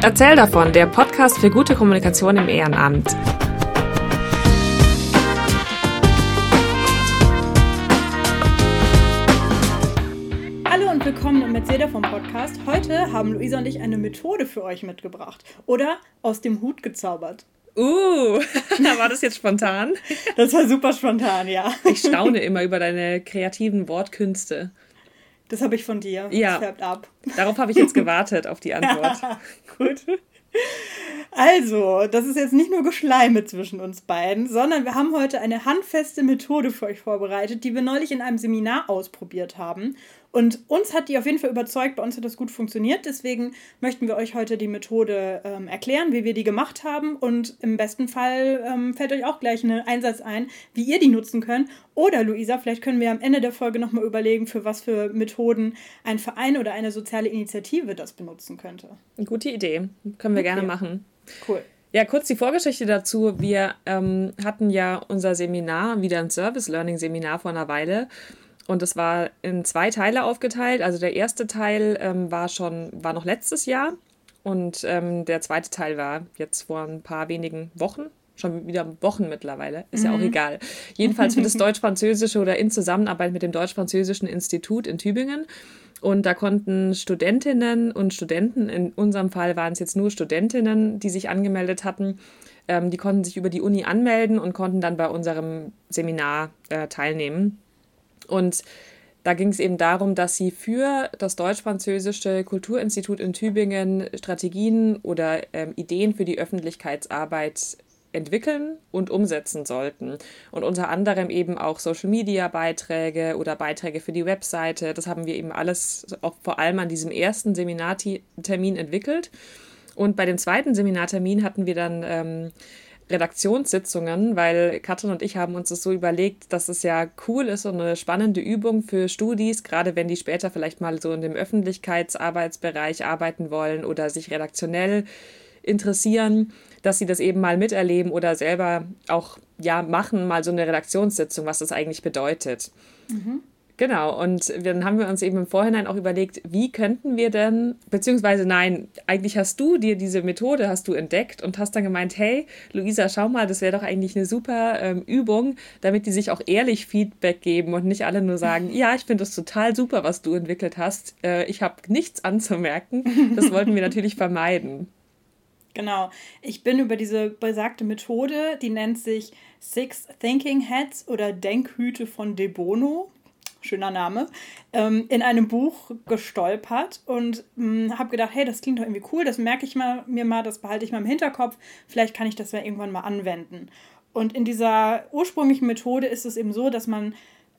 Erzähl davon, der Podcast für gute Kommunikation im Ehrenamt. Hallo und willkommen im Erzähl davon Podcast. Heute haben Luisa und ich eine Methode für euch mitgebracht oder aus dem Hut gezaubert. War das jetzt spontan? Das war super spontan, ja. Ich staune immer über deine kreativen Wortkünste. Das habe ich von dir. Ja, das färbt ab. Darauf habe ich jetzt gewartet, auf die Antwort. Gut. Also, das ist jetzt nicht nur Geschleime zwischen uns beiden, sondern wir haben heute eine handfeste Methode für euch vorbereitet, die wir neulich in einem Seminar ausprobiert haben. Und uns hat die auf jeden Fall überzeugt, bei uns hat das gut funktioniert. Deswegen möchten wir euch heute die Methode erklären, wie wir die gemacht haben. Und im besten Fall fällt euch auch gleich ein Einsatz ein, wie ihr die nutzen könnt. Oder Luisa, vielleicht können wir am Ende der Folge nochmal überlegen, für was für Methoden ein Verein oder eine soziale Initiative das benutzen könnte. Eine gute Idee. Können wir gerne machen. Cool. Ja, kurz die Vorgeschichte dazu. Wir hatten ja unser Seminar, wieder ein Service-Learning-Seminar vor einer Weile. Und es war in 2 Teile aufgeteilt. Also der erste Teil war noch letztes Jahr. Und der zweite Teil war jetzt vor ein paar wenigen Wochen. Schon wieder Wochen mittlerweile, ist ja auch egal. Jedenfalls für das Deutsch-Französische oder in Zusammenarbeit mit dem Deutsch-Französischen Institut in Tübingen. Und da konnten Studentinnen und Studenten, in unserem Fall waren es jetzt nur Studentinnen, die sich angemeldet hatten, die konnten sich über die Uni anmelden und konnten dann bei unserem Seminar teilnehmen. Und da ging es eben darum, dass sie für das Deutsch-Französische Kulturinstitut in Tübingen Strategien oder Ideen für die Öffentlichkeitsarbeit entwickeln und umsetzen sollten. Und unter anderem eben auch Social-Media-Beiträge oder Beiträge für die Webseite. Das haben wir eben alles auch vor allem an diesem ersten Seminartermin entwickelt. Und bei dem zweiten Seminartermin hatten wir dann Redaktionssitzungen, weil Katrin und ich haben uns das so überlegt, dass es ja cool ist und eine spannende Übung für Studis, gerade wenn die später vielleicht mal so in dem Öffentlichkeitsarbeitsbereich arbeiten wollen oder sich redaktionell interessieren, dass sie das eben mal miterleben oder selber auch machen, mal so eine Redaktionssitzung, was das eigentlich bedeutet. Genau, und dann haben wir uns eben im Vorhinein auch überlegt, wie könnten wir denn, beziehungsweise nein, eigentlich hast du dir diese Methode entdeckt und hast dann gemeint, hey, Luisa, schau mal, das wäre doch eigentlich eine super Übung, damit die sich auch ehrlich Feedback geben und nicht alle nur sagen, ja, ich finde das total super, was du entwickelt hast, ich habe nichts anzumerken. Das wollten wir natürlich vermeiden. Genau. Ich bin über diese besagte Methode, die nennt sich Six Thinking Hats oder Denkhüte von De Bono, schöner Name, in einem Buch gestolpert und habe gedacht, hey, das klingt doch irgendwie cool, das merke ich mir mal, das behalte ich mal im Hinterkopf, vielleicht kann ich das ja irgendwann mal anwenden. Und in dieser ursprünglichen Methode ist es eben so, dass man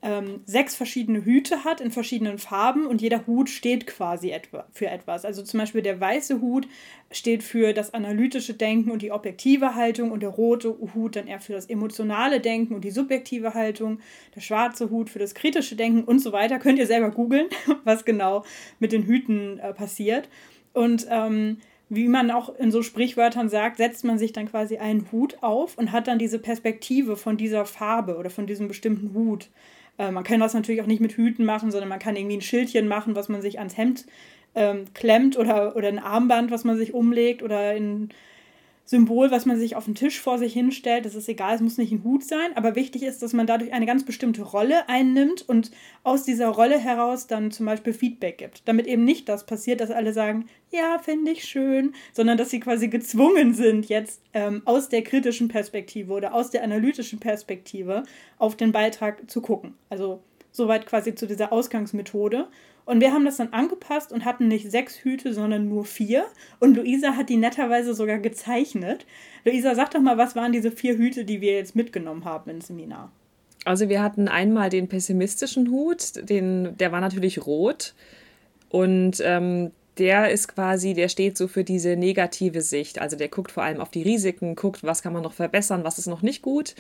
6 verschiedene Hüte hat in verschiedenen Farben und jeder Hut steht quasi für etwas. Also zum Beispiel der weiße Hut steht für das analytische Denken und die objektive Haltung und der rote Hut dann eher für das emotionale Denken und die subjektive Haltung, der schwarze Hut für das kritische Denken und so weiter. Könnt ihr selber googeln, was genau mit den Hüten passiert. Und wie man auch in so Sprichwörtern sagt, setzt man sich dann quasi einen Hut auf und hat dann diese Perspektive von dieser Farbe oder von diesem bestimmten Hut. Man kann das natürlich auch nicht mit Hüten machen, sondern man kann irgendwie ein Schildchen machen, was man sich ans Hemd klemmt oder ein Armband, was man sich umlegt oder ein Symbol, was man sich auf den Tisch vor sich hinstellt. Das ist egal, es muss nicht ein Hut sein, aber wichtig ist, dass man dadurch eine ganz bestimmte Rolle einnimmt und aus dieser Rolle heraus dann zum Beispiel Feedback gibt. Damit eben nicht das passiert, dass alle sagen, ja, finde ich schön, sondern dass sie quasi gezwungen sind, jetzt aus der kritischen Perspektive oder aus der analytischen Perspektive auf den Beitrag zu gucken. Also soweit quasi zu dieser Ausgangsmethode. Und wir haben das dann angepasst und hatten nicht 6 Hüte, sondern nur 4. Und Luisa hat die netterweise sogar gezeichnet. Luisa, sag doch mal, was waren diese 4 Hüte, die wir jetzt mitgenommen haben ins Seminar? Also wir hatten einmal den pessimistischen Hut, der war natürlich rot. Und der steht so für diese negative Sicht. Also der guckt vor allem auf die Risiken, guckt, was kann man noch verbessern, was ist noch nicht gut.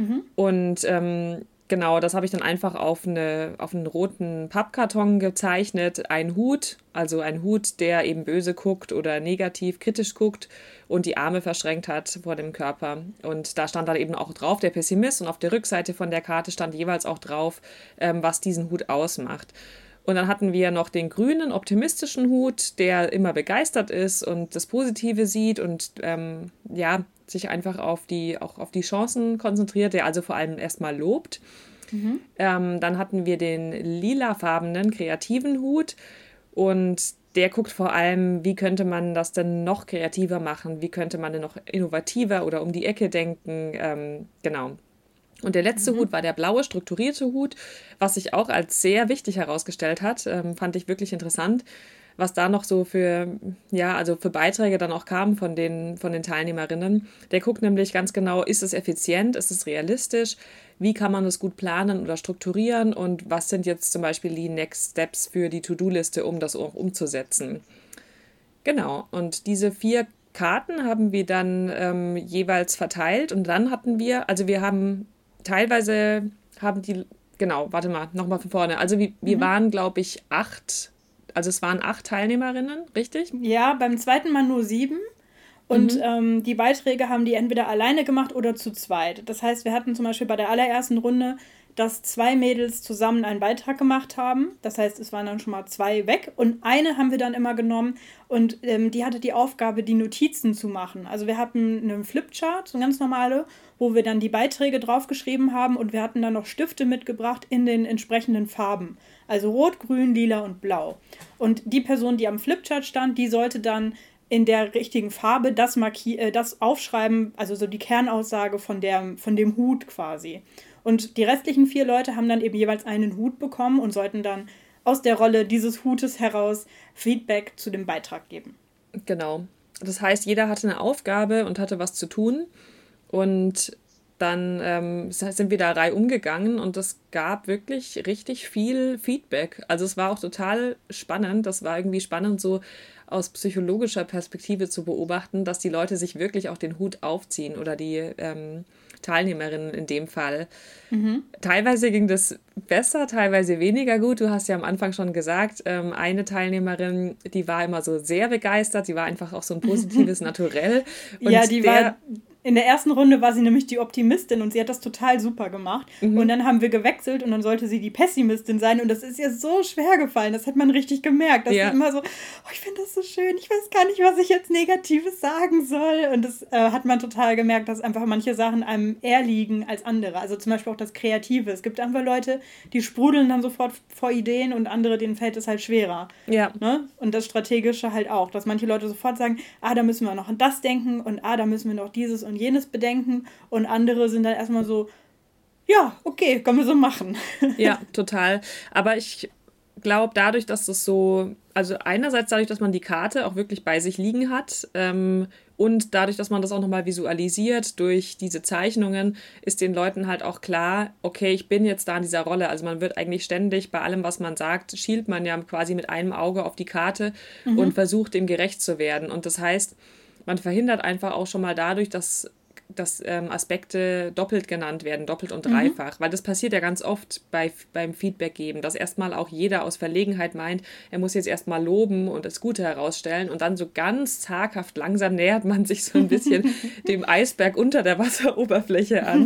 Und genau, das habe ich dann einfach auf einen roten Pappkarton gezeichnet. Ein Hut, also ein Hut, der eben böse guckt oder negativ, kritisch guckt und die Arme verschränkt hat vor dem Körper. Und da stand dann eben auch drauf der Pessimist und auf der Rückseite von der Karte stand jeweils auch drauf, was diesen Hut ausmacht. Und dann hatten wir noch den grünen, optimistischen Hut, der immer begeistert ist und das Positive sieht und ja, sich einfach auch auf die Chancen konzentriert, der also vor allem erstmal lobt. Dann hatten wir den lilafarbenen, kreativen Hut und der guckt vor allem, wie könnte man das denn noch kreativer machen, wie könnte man denn noch innovativer oder um die Ecke denken, genau. Und der letzte Hut war der blaue, strukturierte Hut, was sich auch als sehr wichtig herausgestellt hat, fand ich wirklich interessant, was da noch so also für Beiträge dann auch kamen von den Teilnehmerinnen. Der guckt nämlich ganz genau, ist es effizient, ist es realistisch, wie kann man es gut planen oder strukturieren und was sind jetzt zum Beispiel die Next Steps für die To-Do-Liste, um das auch umzusetzen. Genau, und diese 4 Karten haben wir dann jeweils verteilt und dann warte mal, nochmal von vorne. Also wir waren, glaube ich, 8, also es waren 8 Teilnehmerinnen, richtig? Ja, beim zweiten Mal nur 7. Und die Beiträge haben die entweder alleine gemacht oder zu zweit. Das heißt, wir hatten zum Beispiel bei der allerersten Runde, dass 2 Mädels zusammen einen Beitrag gemacht haben. Das heißt, es waren dann schon mal 2 weg. Und eine haben wir dann immer genommen und die hatte die Aufgabe, die Notizen zu machen. Also wir hatten einen Flipchart, so eine ganz normale, wo wir dann die Beiträge draufgeschrieben haben und wir hatten dann noch Stifte mitgebracht in den entsprechenden Farben. Also rot, grün, lila und blau. Und die Person, die am Flipchart stand, die sollte dann in der richtigen Farbe das aufschreiben, also so die Kernaussage von dem Hut quasi. Und die restlichen 4 Leute haben dann eben jeweils einen Hut bekommen und sollten dann aus der Rolle dieses Hutes heraus Feedback zu dem Beitrag geben. Genau. Das heißt, jeder hatte eine Aufgabe und hatte was zu tun. Und dann sind wir da reihum umgegangen und es gab wirklich richtig viel Feedback. Also es war auch total spannend. Das war irgendwie spannend, so aus psychologischer Perspektive zu beobachten, dass die Leute sich wirklich auch den Hut aufziehen oder die Teilnehmerinnen in dem Fall. Teilweise ging das besser, teilweise weniger gut. Du hast ja am Anfang schon gesagt, eine Teilnehmerin, die war immer so sehr begeistert, die war einfach auch so ein positives Naturell. Und ja, in der ersten Runde war sie nämlich die Optimistin und sie hat das total super gemacht. Und dann haben wir gewechselt und dann sollte sie die Pessimistin sein und das ist ihr so schwer gefallen. Das hat man richtig gemerkt. Das ist immer so, oh, ich finde das so schön, ich weiß gar nicht, was ich jetzt Negatives sagen soll. Und das hat man total gemerkt, dass einfach manche Sachen einem eher liegen als andere. Also zum Beispiel auch das Kreative. Es gibt einfach Leute, die sprudeln dann sofort vor Ideen und andere, denen fällt es halt schwerer. Ja. Ne? Und das Strategische halt auch, dass manche Leute sofort sagen, da müssen wir noch an das denken und da müssen wir noch dieses und jenes bedenken und andere sind dann erstmal so, ja, okay, können wir so machen. Ja, total. Aber ich glaube, dadurch, dass das so, also einerseits dadurch, dass man die Karte auch wirklich bei sich liegen hat und dadurch, dass man das auch nochmal visualisiert durch diese Zeichnungen, ist den Leuten halt auch klar, okay, ich bin jetzt da in dieser Rolle. Also man wird eigentlich ständig bei allem, was man sagt, schielt man ja quasi mit einem Auge auf die Karte und versucht, dem gerecht zu werden. Und das heißt, man verhindert einfach auch schon mal dadurch, dass Aspekte doppelt genannt werden, doppelt und dreifach, weil das passiert ja ganz oft beim Feedback geben, dass erstmal auch jeder aus Verlegenheit meint, er muss jetzt erstmal loben und das Gute herausstellen und dann so ganz zaghaft langsam nähert man sich so ein bisschen dem Eisberg unter der Wasseroberfläche an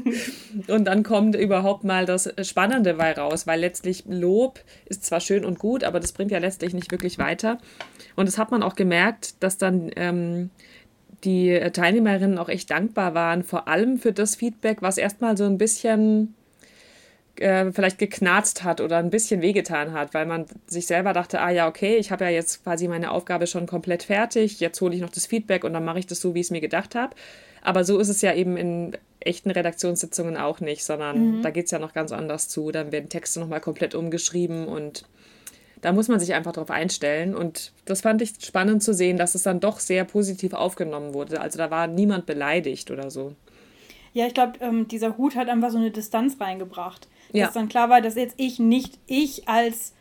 und dann kommt überhaupt mal das Spannende bei raus, weil letztlich Lob ist zwar schön und gut, aber das bringt ja letztlich nicht wirklich weiter und das hat man auch gemerkt, dass dann die Teilnehmerinnen auch echt dankbar waren, vor allem für das Feedback, was erstmal so ein bisschen vielleicht geknarzt hat oder ein bisschen wehgetan hat, weil man sich selber dachte, ja, okay, ich habe ja jetzt quasi meine Aufgabe schon komplett fertig, jetzt hole ich noch das Feedback und dann mache ich das so, wie ich es mir gedacht habe. Aber so ist es ja eben in echten Redaktionssitzungen auch nicht, sondern da geht es ja noch ganz anders zu. Dann werden Texte nochmal komplett umgeschrieben und da muss man sich einfach drauf einstellen und das fand ich spannend zu sehen, dass es dann doch sehr positiv aufgenommen wurde. Also da war niemand beleidigt oder so. Ja, ich glaube, dieser Hut hat einfach so eine Distanz reingebracht. Ja. Dass dann klar war, dass jetzt ich als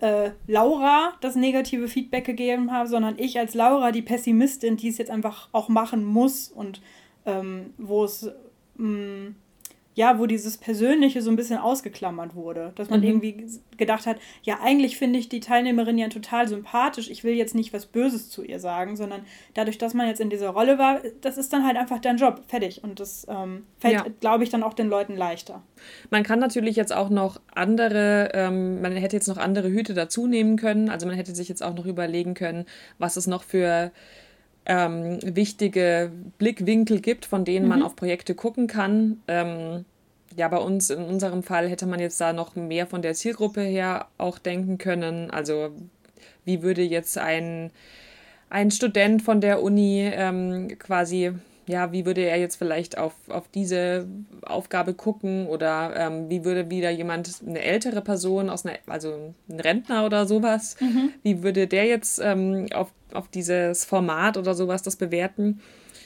Laura das negative Feedback gegeben habe, sondern ich als Laura, die Pessimistin, die es jetzt einfach auch machen muss und wo es ja, wo dieses Persönliche so ein bisschen ausgeklammert wurde. Dass man irgendwie gedacht hat, ja, eigentlich finde ich die Teilnehmerin ja total sympathisch. Ich will jetzt nicht was Böses zu ihr sagen, sondern dadurch, dass man jetzt in dieser Rolle war, das ist dann halt einfach dein Job. Fertig. Und das fällt, glaube ich, dann auch den Leuten leichter. Man kann natürlich jetzt auch noch andere, man hätte jetzt noch andere Hüte dazu nehmen können. Also man hätte sich jetzt auch noch überlegen können, was es noch für wichtige Blickwinkel gibt, von denen man auf Projekte gucken kann. Ja, bei uns, in unserem Fall, hätte man jetzt da noch mehr von der Zielgruppe her auch denken können. Also wie würde jetzt ein Student von der Uni quasi, ja, wie würde er jetzt vielleicht auf diese Aufgabe gucken oder wie würde wieder jemand, eine ältere Person, also ein Rentner oder sowas, wie würde der jetzt auf dieses Format oder sowas das bewerten?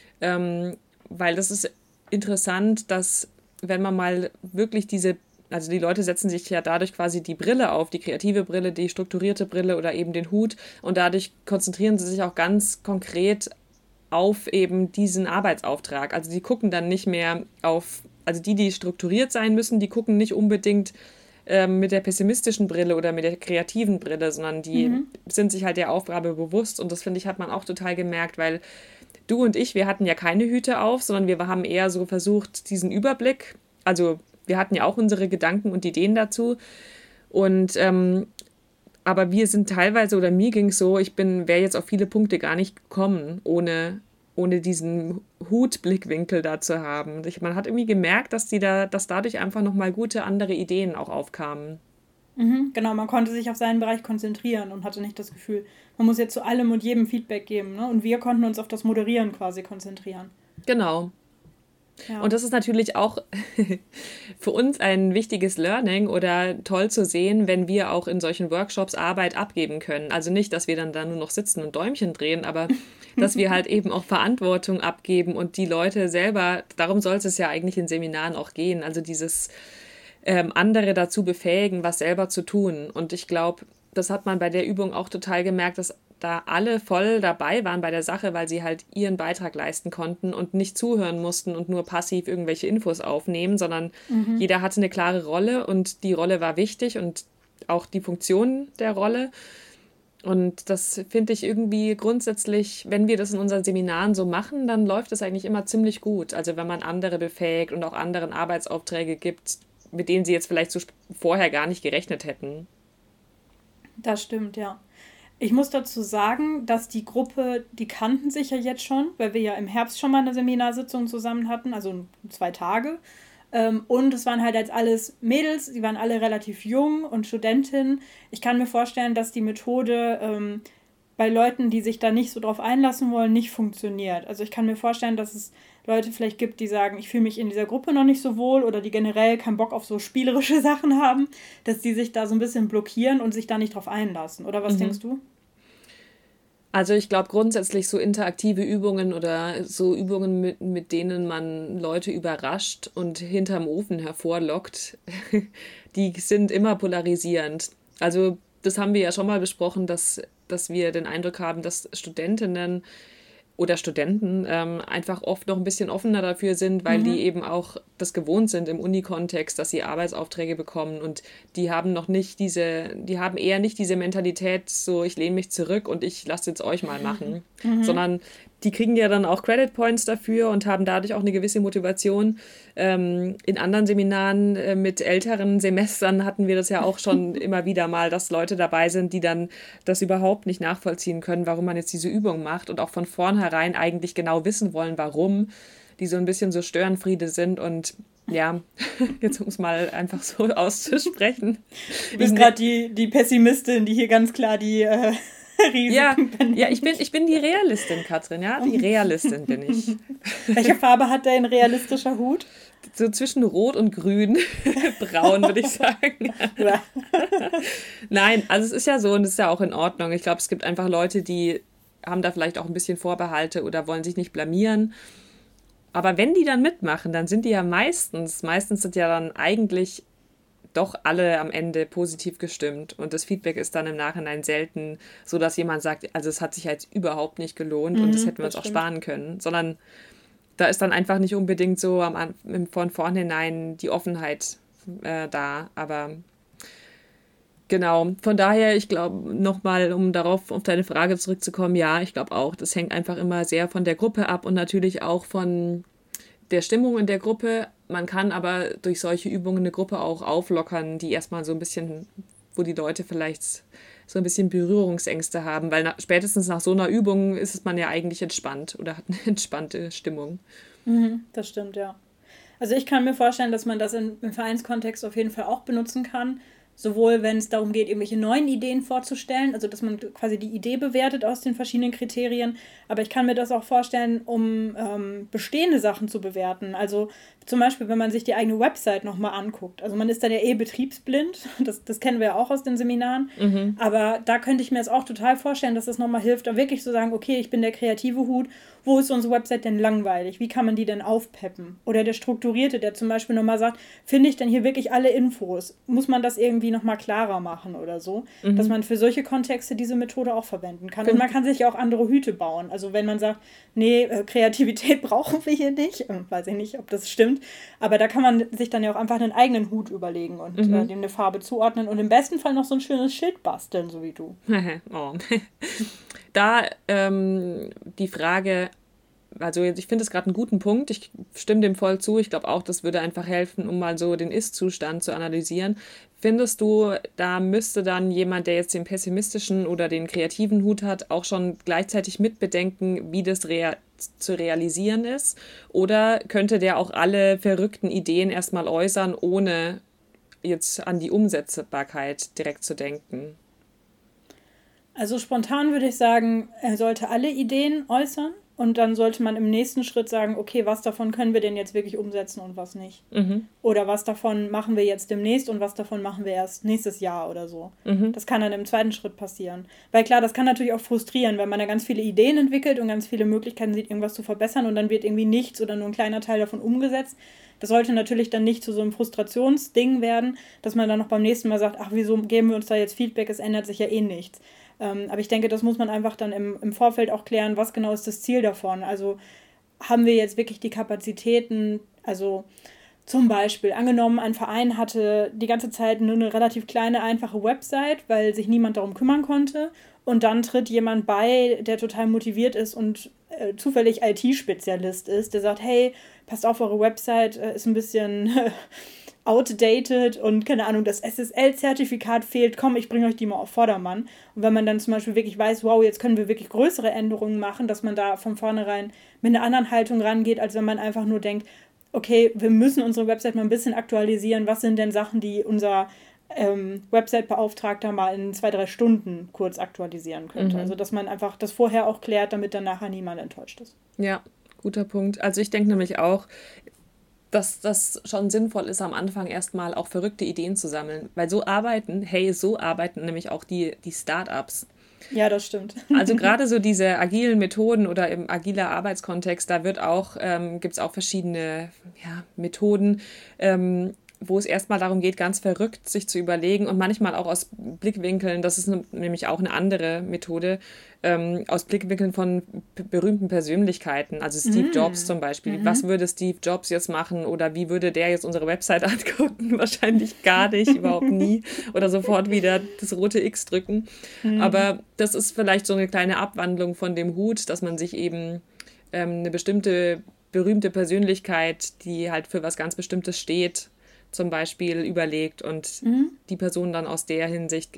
Weil das ist interessant, dass wenn man mal wirklich also die Leute setzen sich ja dadurch quasi die Brille auf, die kreative Brille, die strukturierte Brille oder eben den Hut und dadurch konzentrieren sie sich auch ganz konkret auf eben diesen Arbeitsauftrag. Also die gucken dann nicht mehr also die strukturiert sein müssen, die gucken nicht unbedingt mit der pessimistischen Brille oder mit der kreativen Brille, sondern die sind sich halt der Aufgabe bewusst und das, finde ich, hat man auch total gemerkt, weil du und ich, wir hatten ja keine Hüte auf, sondern wir haben eher so versucht, diesen Überblick, also wir hatten ja auch unsere Gedanken und Ideen dazu und aber wir sind teilweise, oder mir ging es so, wäre jetzt auf viele Punkte gar nicht gekommen, ohne diesen Hutblickwinkel da zu haben. Man hat irgendwie gemerkt, dass dadurch einfach nochmal gute andere Ideen auch aufkamen. Genau, man konnte sich auf seinen Bereich konzentrieren und hatte nicht das Gefühl, man muss jetzt zu allem und jedem Feedback geben. Ne? Und wir konnten uns auf das Moderieren quasi konzentrieren. Genau. Ja. Und das ist natürlich auch für uns ein wichtiges Learning oder toll zu sehen, wenn wir auch in solchen Workshops Arbeit abgeben können. Also nicht, dass wir dann da nur noch sitzen und Däumchen drehen, aber dass wir halt eben auch Verantwortung abgeben und die Leute selber, darum soll es ja eigentlich in Seminaren auch gehen, also dieses andere dazu befähigen, was selber zu tun. Und ich glaube, das hat man bei der Übung auch total gemerkt, dass da alle voll dabei waren bei der Sache, weil sie halt ihren Beitrag leisten konnten und nicht zuhören mussten und nur passiv irgendwelche Infos aufnehmen, sondern jeder hatte eine klare Rolle und die Rolle war wichtig und auch die Funktion der Rolle. Und das finde ich irgendwie grundsätzlich, wenn wir das in unseren Seminaren so machen, dann läuft es eigentlich immer ziemlich gut. Also wenn man andere befähigt und auch anderen Arbeitsaufträge gibt, mit denen sie jetzt vielleicht so vorher gar nicht gerechnet hätten. Das stimmt, ja. Ich muss dazu sagen, dass die Gruppe, die kannten sich ja jetzt schon, weil wir ja im Herbst schon mal eine Seminarsitzung zusammen hatten, also 2 Tage. Und es waren halt jetzt alles Mädels, die waren alle relativ jung und Studentinnen. Ich kann mir vorstellen, dass die Methode bei Leuten, die sich da nicht so drauf einlassen wollen, nicht funktioniert. Also ich kann mir vorstellen, dass es Leute vielleicht gibt, die sagen, ich fühle mich in dieser Gruppe noch nicht so wohl oder die generell keinen Bock auf so spielerische Sachen haben, dass die sich da so ein bisschen blockieren und sich da nicht drauf einlassen. Oder was denkst du? Also ich glaube grundsätzlich so interaktive Übungen oder so Übungen, mit denen man Leute überrascht und hinterm Ofen hervorlockt, die sind immer polarisierend. Also das haben wir ja schon mal besprochen, dass wir den Eindruck haben, dass Studentinnen oder Studenten einfach oft noch ein bisschen offener dafür sind, weil die eben auch das gewohnt sind im Unikontext, dass sie Arbeitsaufträge bekommen und die haben eher nicht diese Mentalität, so ich lehne mich zurück und ich lasse jetzt euch mal machen, sondern die kriegen ja dann auch Credit Points dafür und haben dadurch auch eine gewisse Motivation. In anderen Seminaren mit älteren Semestern hatten wir das ja auch schon immer wieder mal, dass Leute dabei sind, die dann das überhaupt nicht nachvollziehen können, warum man jetzt diese Übung macht und auch von vornherein eigentlich genau wissen wollen, warum, die so ein bisschen so Störenfriede sind und ja, jetzt um es mal einfach so auszusprechen. Du bist gerade die Pessimistin, die hier ganz klar die Risiken benennt. Ja, ich bin die Realistin, Katrin, ja, die Realistin bin ich. Welche Farbe hat dein realistischer Hut? So zwischen Rot und Grün, braun, würde ich sagen. Ja. Nein, also es ist ja so und es ist ja auch in Ordnung. Ich glaube, es gibt einfach Leute, die haben da vielleicht auch ein bisschen Vorbehalte oder wollen sich nicht blamieren. Aber wenn die dann mitmachen, dann sind die ja meistens sind ja dann eigentlich doch alle am Ende positiv gestimmt. Und das Feedback ist dann im Nachhinein selten so, dass jemand sagt, also es hat sich jetzt überhaupt nicht gelohnt und das hätten wir uns auch sparen können. Sondern da ist dann einfach nicht unbedingt so von vornherein die Offenheit da. Aber genau, von daher, ich glaube, nochmal, um darauf auf deine Frage zurückzukommen, ja, ich glaube auch, das hängt einfach immer sehr von der Gruppe ab und natürlich auch von der Stimmung in der Gruppe. Man kann aber durch solche Übungen eine Gruppe auch auflockern, die erstmal so ein bisschen, wo die Leute vielleicht so ein bisschen Berührungsängste haben, weil spätestens nach so einer Übung ist man ja eigentlich entspannt oder hat eine entspannte Stimmung. Das stimmt, ja. Also ich kann mir vorstellen, dass man das im Vereinskontext auf jeden Fall auch benutzen kann. Sowohl wenn es darum geht, irgendwelche neuen Ideen vorzustellen, also dass man quasi die Idee bewertet aus den verschiedenen Kriterien. Aber ich kann mir das auch vorstellen, um bestehende Sachen zu bewerten. Also zum Beispiel, wenn man sich die eigene Website nochmal anguckt. Also man ist dann ja betriebsblind, das kennen wir ja auch aus den Seminaren. Aber da könnte ich mir jetzt auch total vorstellen, dass das nochmal hilft, da wirklich zu sagen, okay, ich bin der kreative Hut, wo ist unsere Website denn langweilig? Wie kann man die denn aufpeppen? Oder der Strukturierte, der zum Beispiel nochmal sagt, finde ich denn hier wirklich alle Infos? Muss man das irgendwie nochmal klarer machen oder so? Dass man für solche Kontexte diese Methode auch verwenden kann. Und man kann sich ja auch andere Hüte bauen. Also wenn man sagt, nee, Kreativität brauchen wir hier nicht, weiß ich nicht, ob das stimmt, aber da kann man sich dann ja auch einfach einen eigenen Hut überlegen und dem eine Farbe zuordnen und im besten Fall noch so ein schönes Schild basteln, so wie du. Oh. Da die Frage, also ich finde es gerade einen guten Punkt, ich stimme dem voll zu, ich glaube auch, das würde einfach helfen, um mal so den Ist-Zustand zu analysieren. Findest du, da müsste dann jemand, der jetzt den pessimistischen oder den kreativen Hut hat, auch schon gleichzeitig mitbedenken, wie das zu realisieren ist? Oder könnte der auch alle verrückten Ideen erstmal äußern, ohne jetzt an die Umsetzbarkeit direkt zu denken? Also spontan würde ich sagen, er sollte alle Ideen äußern und dann sollte man im nächsten Schritt sagen, okay, was davon können wir denn jetzt wirklich umsetzen und was nicht? Oder was davon machen wir jetzt demnächst und was davon machen wir erst nächstes Jahr oder so. Das kann dann im zweiten Schritt passieren. Weil klar, das kann natürlich auch frustrieren, wenn man da ganz viele Ideen entwickelt und ganz viele Möglichkeiten sieht, irgendwas zu verbessern und dann wird irgendwie nichts oder nur ein kleiner Teil davon umgesetzt. Das sollte natürlich dann nicht zu so einem Frustrationsding werden, dass man dann noch beim nächsten Mal sagt, ach, wieso geben wir uns da jetzt Feedback, es ändert sich ja eh nichts. Aber ich denke, das muss man einfach dann im Vorfeld auch klären, was genau ist das Ziel davon. Also haben wir jetzt wirklich die Kapazitäten, also zum Beispiel, angenommen, ein Verein hatte die ganze Zeit nur eine relativ kleine, einfache Website, weil sich niemand darum kümmern konnte. Und dann tritt jemand bei, der total motiviert ist und zufällig IT-Spezialist ist, der sagt, hey, passt auf, eure Website ist ein bisschen outdated und keine Ahnung, das SSL-Zertifikat fehlt, komm, ich bringe euch die mal auf Vordermann. Und wenn man dann zum Beispiel wirklich weiß, wow, jetzt können wir wirklich größere Änderungen machen, dass man da von vornherein mit einer anderen Haltung rangeht, als wenn man einfach nur denkt, okay, wir müssen unsere Website mal ein bisschen aktualisieren, was sind denn Sachen, die unser Website-Beauftragter mal in 2-3 Stunden kurz aktualisieren könnte. Also, dass man einfach das vorher auch klärt, damit dann nachher niemand enttäuscht ist. Ja, guter Punkt. Also ich denke nämlich auch, dass das schon sinnvoll ist, am Anfang erstmal auch verrückte Ideen zu sammeln. Weil so arbeiten nämlich auch die Startups. Ja, das stimmt. Also gerade so diese agilen Methoden oder im agiler Arbeitskontext, da gibt es auch verschiedene Methoden, wo es erstmal darum geht, ganz verrückt sich zu überlegen und manchmal auch aus Blickwinkeln, das ist nämlich auch eine andere Methode, aus Blickwinkeln von berühmten Persönlichkeiten, also Steve Jobs zum Beispiel. Was würde Steve Jobs jetzt machen oder wie würde der jetzt unsere Website angucken? Wahrscheinlich gar nicht, überhaupt nie oder sofort wieder das rote X drücken. Aber das ist vielleicht so eine kleine Abwandlung von dem Hut, dass man sich eben eine bestimmte berühmte Persönlichkeit, die halt für was ganz Bestimmtes steht, zum Beispiel überlegt und die Person dann aus der Hinsicht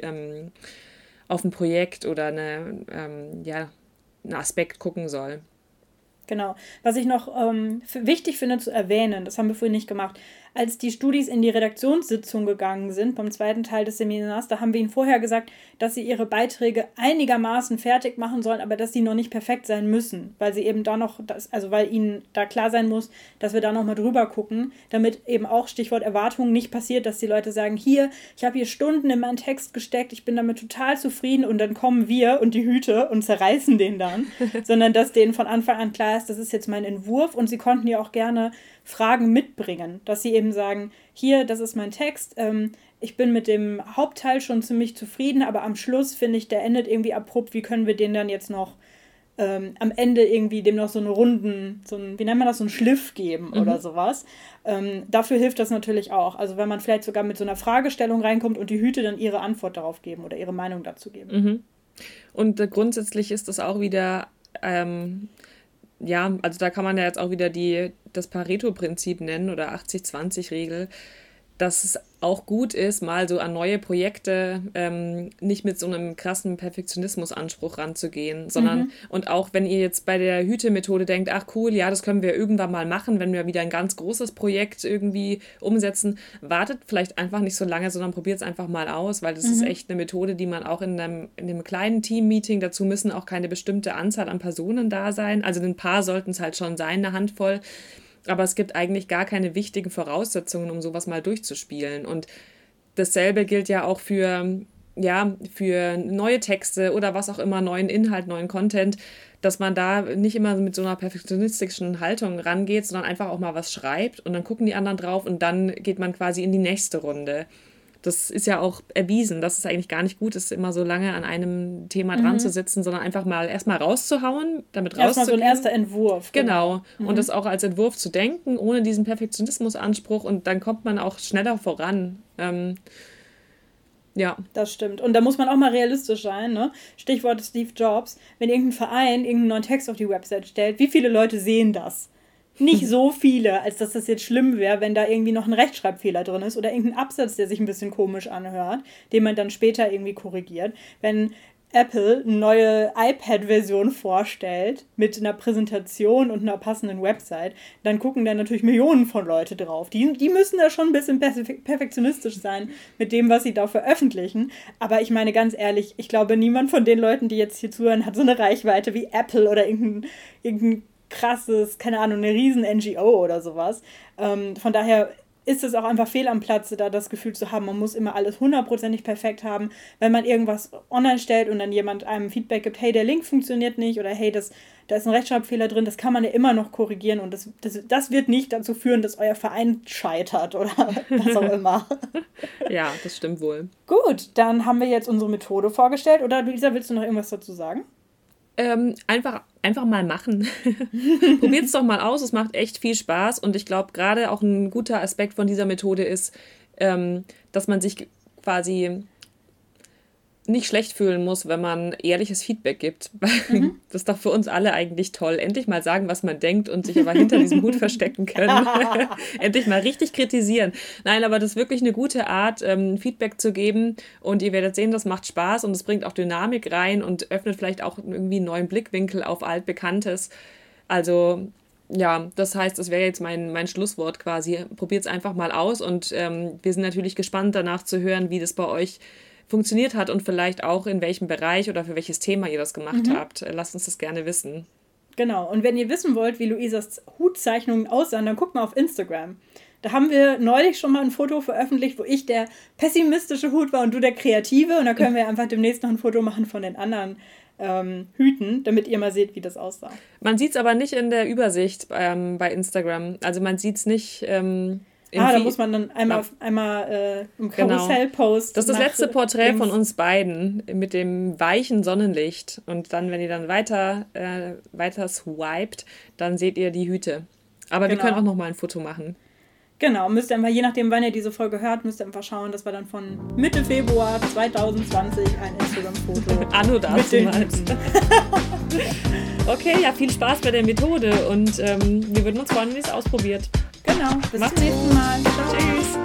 auf ein Projekt oder einen Aspekt gucken soll. Genau. Was ich noch wichtig finde zu erwähnen, das haben wir vorhin nicht gemacht, als die Studis in die Redaktionssitzung gegangen sind, beim zweiten Teil des Seminars, da haben wir ihnen vorher gesagt, dass sie ihre Beiträge einigermaßen fertig machen sollen, aber dass sie noch nicht perfekt sein müssen, weil sie eben da noch, weil ihnen da klar sein muss, dass wir da nochmal drüber gucken, damit eben auch Stichwort Erwartungen nicht passiert, dass die Leute sagen, hier, ich habe hier Stunden in meinen Text gesteckt, ich bin damit total zufrieden und dann kommen wir und die Hüte und zerreißen den dann, sondern dass denen von Anfang an klar ist, das ist jetzt mein Entwurf und sie konnten ja auch gerne Fragen mitbringen, dass sie eben sagen, hier, das ist mein Text, ich bin mit dem Hauptteil schon ziemlich zufrieden, aber am Schluss finde ich, der endet irgendwie abrupt, wie können wir den dann jetzt noch am Ende irgendwie dem noch so eine wie nennt man das, so einen Schliff geben oder sowas. Dafür hilft das natürlich auch. Also wenn man vielleicht sogar mit so einer Fragestellung reinkommt und die Hüte dann ihre Antwort darauf geben oder ihre Meinung dazu geben. Und grundsätzlich ist das auch wieder, ja, also da kann man ja jetzt auch wieder das Pareto-Prinzip nennen oder 80-20-Regel, dass es auch gut ist, mal so an neue Projekte nicht mit so einem krassen Perfektionismusanspruch ranzugehen, sondern, und auch wenn ihr jetzt bei der Hüte-Methode denkt, ach cool, ja, das können wir irgendwann mal machen, wenn wir wieder ein ganz großes Projekt irgendwie umsetzen, wartet vielleicht einfach nicht so lange, sondern probiert es einfach mal aus, weil das ist echt eine Methode, die man auch in einem kleinen Team-Meeting, dazu müssen auch keine bestimmte Anzahl an Personen da sein, also ein paar sollten es halt schon sein, eine Handvoll. Aber es gibt eigentlich gar keine wichtigen Voraussetzungen, um sowas mal durchzuspielen. Und dasselbe gilt ja auch für neue Texte oder was auch immer, neuen Inhalt, neuen Content, dass man da nicht immer mit so einer perfektionistischen Haltung rangeht, sondern einfach auch mal was schreibt und dann gucken die anderen drauf und dann geht man quasi in die nächste Runde. Das ist ja auch erwiesen, dass es eigentlich gar nicht gut ist, immer so lange an einem Thema dran zu sitzen, sondern einfach mal erstmal rauszuhauen, damit rauszugehen. Erstmal so ein erster Entwurf. Genau. Und das auch als Entwurf zu denken, ohne diesen Perfektionismusanspruch, und dann kommt man auch schneller voran. Ja. Das stimmt. Und da muss man auch mal realistisch sein, ne? Stichwort Steve Jobs. Wenn irgendein Verein irgendeinen neuen Text auf die Website stellt, wie viele Leute sehen das? Nicht so viele, als dass das jetzt schlimm wäre, wenn da irgendwie noch ein Rechtschreibfehler drin ist oder irgendein Absatz, der sich ein bisschen komisch anhört, den man dann später irgendwie korrigiert. Wenn Apple eine neue iPad-Version vorstellt mit einer Präsentation und einer passenden Website, dann gucken da natürlich Millionen von Leute drauf. Die müssen da schon ein bisschen perfektionistisch sein mit dem, was sie da veröffentlichen. Aber ich meine ganz ehrlich, ich glaube, niemand von den Leuten, die jetzt hier zuhören, hat so eine Reichweite wie Apple oder irgendein krasses, keine Ahnung, eine riesen NGO oder sowas. Von daher ist es auch einfach fehl am Platze, da das Gefühl zu haben, man muss immer alles 100% perfekt haben. Wenn man irgendwas online stellt und dann jemand einem Feedback gibt, hey, der Link funktioniert nicht oder hey, da ist ein Rechtschreibfehler drin, das kann man ja immer noch korrigieren und das wird nicht dazu führen, dass euer Verein scheitert oder was auch immer. Ja, das stimmt wohl. Gut, dann haben wir jetzt unsere Methode vorgestellt. Oder Luisa, willst du noch irgendwas dazu sagen? Einfach mal machen. Probiert es doch mal aus, es macht echt viel Spaß und ich glaube, gerade auch ein guter Aspekt von dieser Methode ist, dass man sich quasi nicht schlecht fühlen muss, wenn man ehrliches Feedback gibt. Das ist doch für uns alle eigentlich toll. Endlich mal sagen, was man denkt und sich aber hinter diesem Hut verstecken können. Endlich mal richtig kritisieren. Nein, aber das ist wirklich eine gute Art, Feedback zu geben und ihr werdet sehen, das macht Spaß und es bringt auch Dynamik rein und öffnet vielleicht auch irgendwie einen neuen Blickwinkel auf Altbekanntes. Also ja, das heißt, das wäre jetzt mein Schlusswort quasi. Probiert es einfach mal aus und wir sind natürlich gespannt danach zu hören, wie das bei euch funktioniert hat und vielleicht auch in welchem Bereich oder für welches Thema ihr das gemacht habt. Lasst uns das gerne wissen. Genau, und wenn ihr wissen wollt, wie Luisas Hutzeichnungen aussahen, dann guckt mal auf Instagram. Da haben wir neulich schon mal ein Foto veröffentlicht, wo ich der pessimistische Hut war und du der kreative. Und da können wir einfach demnächst noch ein Foto machen von den anderen Hüten, damit ihr mal seht, wie das aussah. Man sieht es aber nicht in der Übersicht bei Instagram. Also man sieht es nicht... da muss man dann einmal im Karussell-Post. Das ist das letzte Porträt von uns beiden mit dem weichen Sonnenlicht. Und dann, wenn ihr dann weiter swiped, dann seht ihr die Hüte. Aber wir können auch noch mal ein Foto machen. Genau, müsst ihr einfach, je nachdem, wann ihr diese Folge hört, müsst ihr einfach schauen, dass wir dann von Mitte Februar 2020 ein Instagram-Foto Anno damals. Okay, ja, viel Spaß bei der Methode und wir würden uns freuen, wenn ihr es ausprobiert. Genau, bis zum nächsten Mal. Ciao. Tschüss.